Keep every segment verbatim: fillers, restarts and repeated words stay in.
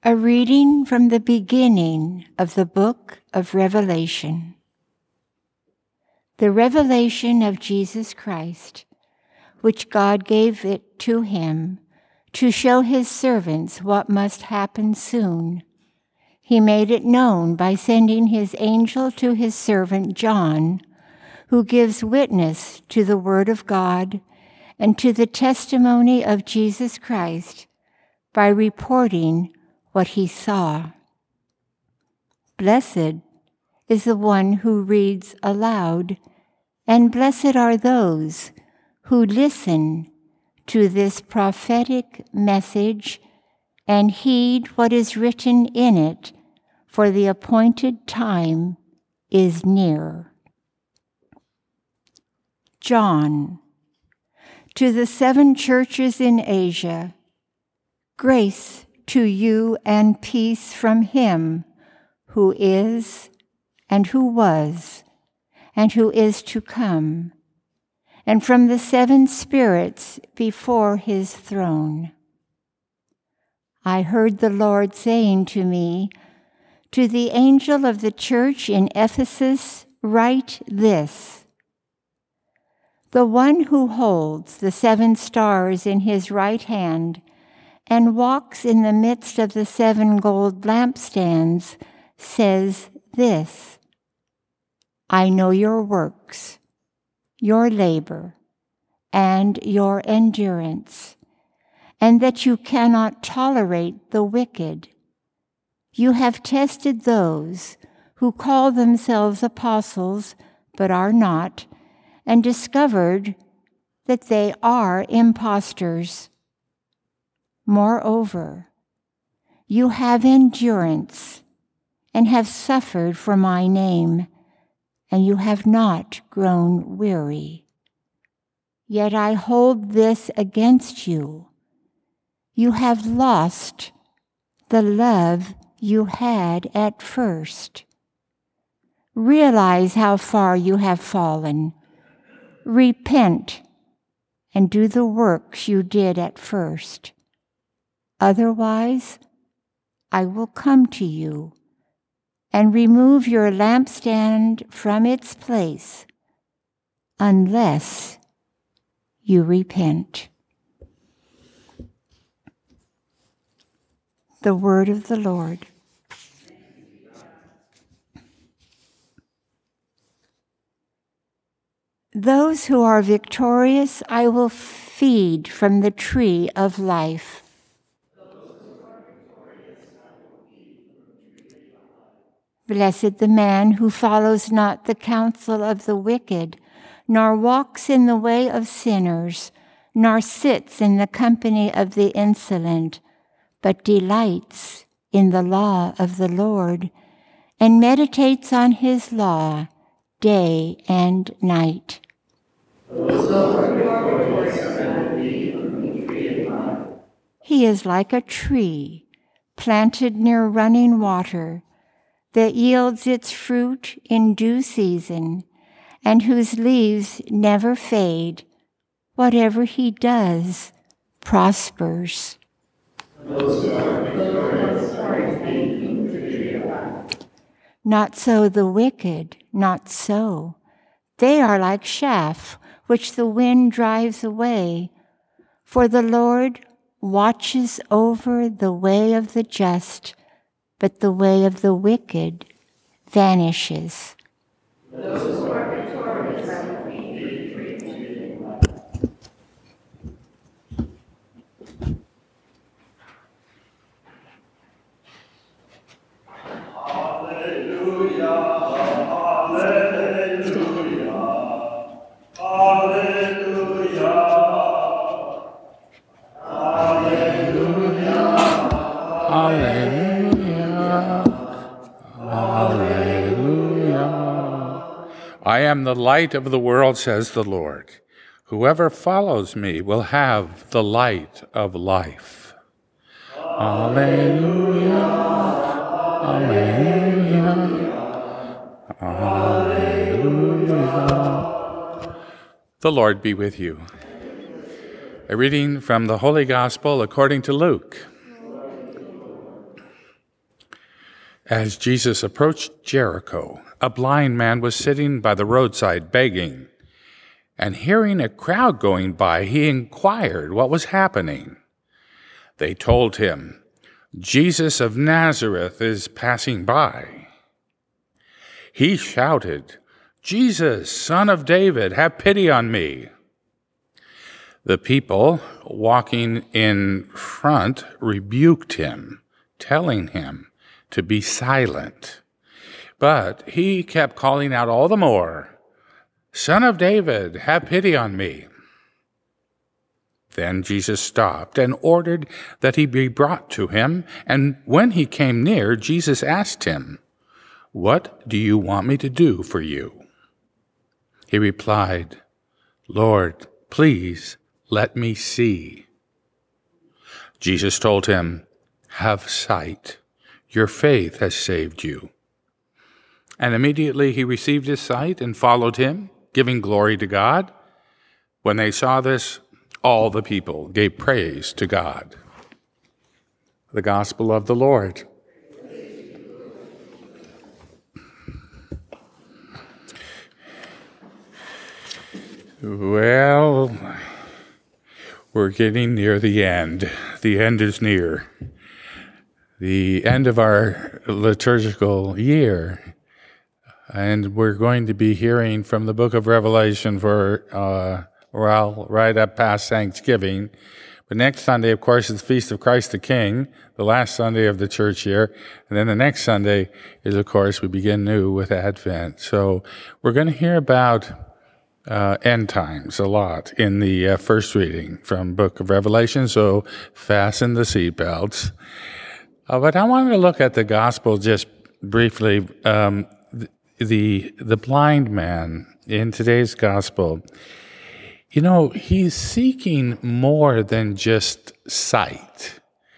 A reading from the beginning of the book of Revelation. The revelation of Jesus Christ, which God gave it to him to show his servants what must happen soon. He made it known by sending his angel to his servant John, who gives witness to the word of God and to the testimony of Jesus Christ by reporting what he saw. Blessed is the one who reads aloud, and blessed are those who listen to this prophetic message and heed what is written in it, for the appointed time is near. John, to the seven churches in Asia, grace to you and peace from him who is, and who was, and who is to come, and from the seven spirits before his throne. I heard the Lord saying to me, to the angel of the church in Ephesus, write this: the one who holds the seven stars in his right hand and walks in the midst of the seven gold lampstands says this: I know your works, your labor, and your endurance, and that you cannot tolerate the wicked. You have tested those who call themselves apostles but are not, and discovered that they are impostors. Moreover, you have endurance and have suffered for my name, and you have not grown weary. Yet I hold this against you: you have lost the love you had at first. Realize how far you have fallen. Repent and do the works you did at first. Otherwise, I will come to you and remove your lampstand from its place, unless you repent. The word of the Lord. Those who are victorious I will feed from the tree of life. Blessed the man who follows not the counsel of the wicked, nor walks in the way of sinners, nor sits in the company of the insolent, but delights in the law of the Lord, and meditates on his law day and night. He is like a tree planted near running water, that yields its fruit in due season, and whose leaves never fade. Whatever he does prospers. Not so the wicked, not so. They are like chaff, which the wind drives away. For the Lord watches over the way of the just, but the way of the wicked vanishes. Those who are victorious are I am the light of the world, says the Lord. Whoever follows me will have the light of life. Alleluia, alleluia, alleluia. The Lord be with you. A reading from the Holy Gospel according to Luke. As Jesus approached Jericho, a blind man was sitting by the roadside begging, and hearing a crowd going by, he inquired what was happening. They told him, "Jesus of Nazareth is passing by." He shouted, "Jesus, Son of David, have pity on me." The people walking in front rebuked him, telling him to be silent. But he kept calling out all the more, "Son of David, have pity on me." Then Jesus stopped and ordered that he be brought to him, and when he came near, Jesus asked him, "What do you want me to do for you?" He replied, "Lord, please let me see." Jesus told him, "Have sight. Your faith has saved you." And immediately he received his sight and followed him, giving glory to God. When they saw this, all the people gave praise to God. The Gospel of the Lord. Well, we're getting near the end. The end is near. The end of our liturgical year. And we're going to be hearing from the book of Revelation for, uh, well, right up past Thanksgiving. But next Sunday, of course, is the Feast of Christ the King, the last Sunday of the church year. And then the next Sunday is, of course, we begin new with Advent. So we're going to hear about uh, end times a lot in the uh, first reading from book of Revelation. So fasten the seatbelts. Uh, but I wanted to look at the gospel just briefly. Um, the the blind man in today's gospel, you know, he's seeking more than just sight.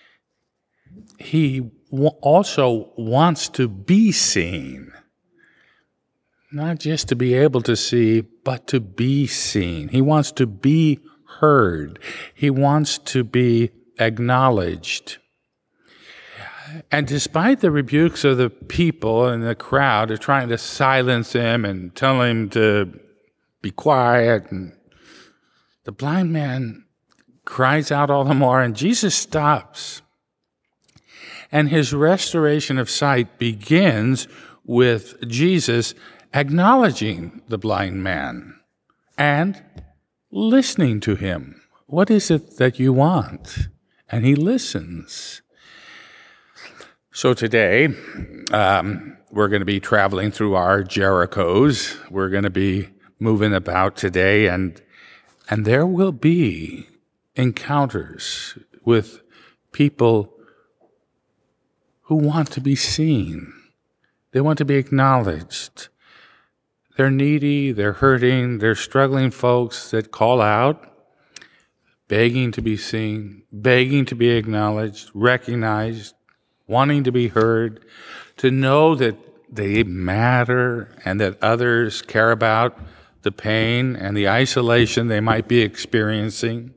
He w- also wants to be seen. Not just to be able to see, but to be seen. He wants to be heard. He wants to be acknowledged. And despite the rebukes of the people and the crowd are trying to silence him and tell him to be quiet, and the blind man cries out all the more, and Jesus stops. And his restoration of sight begins with Jesus acknowledging the blind man and listening to him. What is it that you want? And he listens. So today, um, we're going to be traveling through our Jerichos. We're going to be moving about today, and and there will be encounters with people who want to be seen. They want to be acknowledged. They're needy, they're hurting, they're struggling folks that call out, begging to be seen, begging to be acknowledged, recognized, wanting to be heard, to know that they matter and that others care about the pain and the isolation they might be experiencing.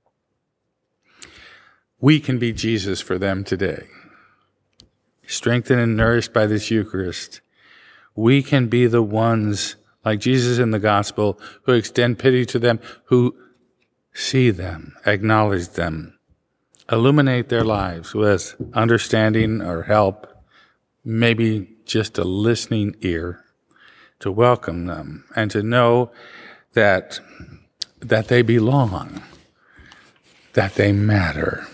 We can be Jesus for them today. Strengthened and nourished by this Eucharist, we can be the ones, like Jesus in the gospel, who extend pity to them, who see them, acknowledge them, illuminate their lives with understanding or help, maybe just a listening ear, to welcome them and to know that, that they belong, that they matter.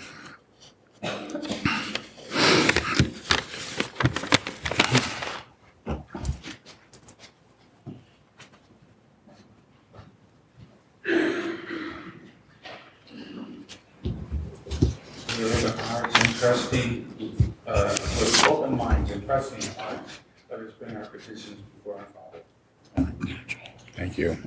Trusting, uh, with open minds and trusting hearts, let us bring our petitions before our Father. Thank you.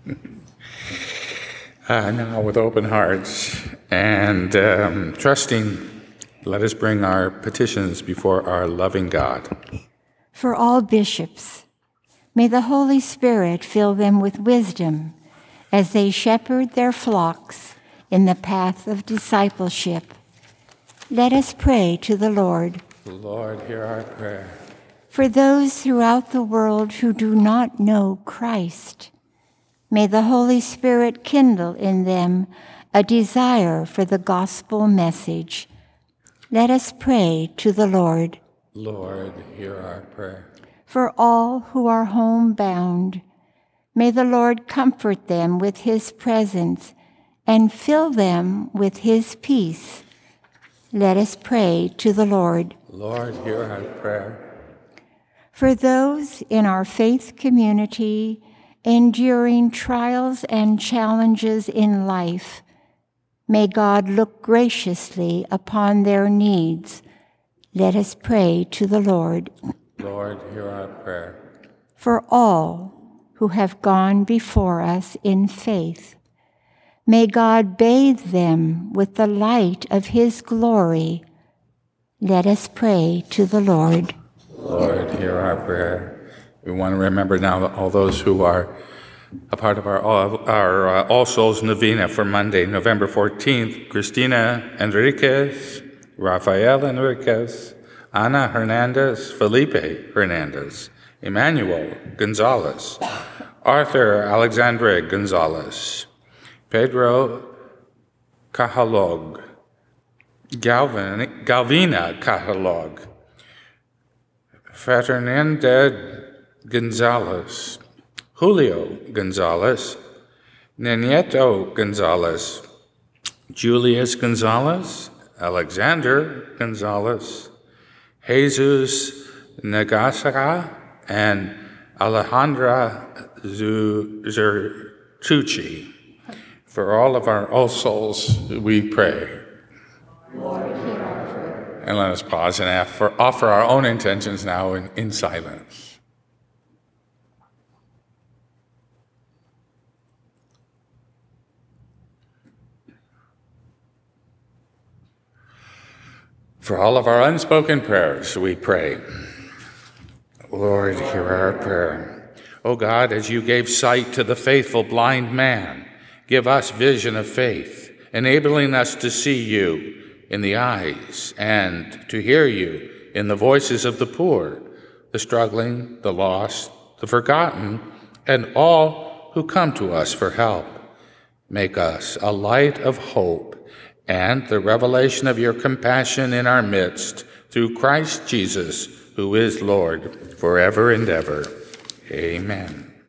Uh, now, with open hearts and um, trusting, let us bring our petitions before our loving God. For all bishops, may the Holy Spirit fill them with wisdom as they shepherd their flocks in the path of discipleship. Let us pray to the Lord Lord, hear our prayer. For those throughout the world who do not know Christ, may the Holy Spirit kindle in them a desire for the gospel message. Let us pray to the Lord. Lord, hear our prayer. For all who are homebound, may the Lord comfort them with his presence and fill them with his peace. Let us pray to the Lord. Lord, hear our prayer. For those in our faith community enduring trials and challenges in life, may God look graciously upon their needs. Let us pray to the Lord. Lord, hear our prayer. For all who have gone before us in faith, may God bathe them with the light of his glory. Let us pray to the Lord. Lord, hear our prayer. We want to remember now all those who are a part of our, our uh, All Souls Novena for Monday, November fourteenth. Cristina Enriquez, Rafael Enriquez, Ana Hernandez, Felipe Hernandez, Emmanuel Gonzalez, Arthur Alexandre Gonzalez, Pedro Cajalog, Galvin, Galvina Cajalog, Fernandez Gonzalez, Julio Gonzalez, Nieto Gonzalez, Julius Gonzalez, Alexander Gonzalez, Jesus Nagasaka, and Alejandra Zertucci. For all of our All Souls, we pray. Lord, hear our prayer. And let us pause and offer, offer our own intentions now in, in silence. For all of our unspoken prayers, we pray. Lord, hear our prayer. O God, as you gave sight to the faithful blind man, give us vision of faith, enabling us to see you in the eyes and to hear you in the voices of the poor, the struggling, the lost, the forgotten, and all who come to us for help. Make us a light of hope and the revelation of your compassion in our midst through Christ Jesus, who is Lord forever and ever. Amen.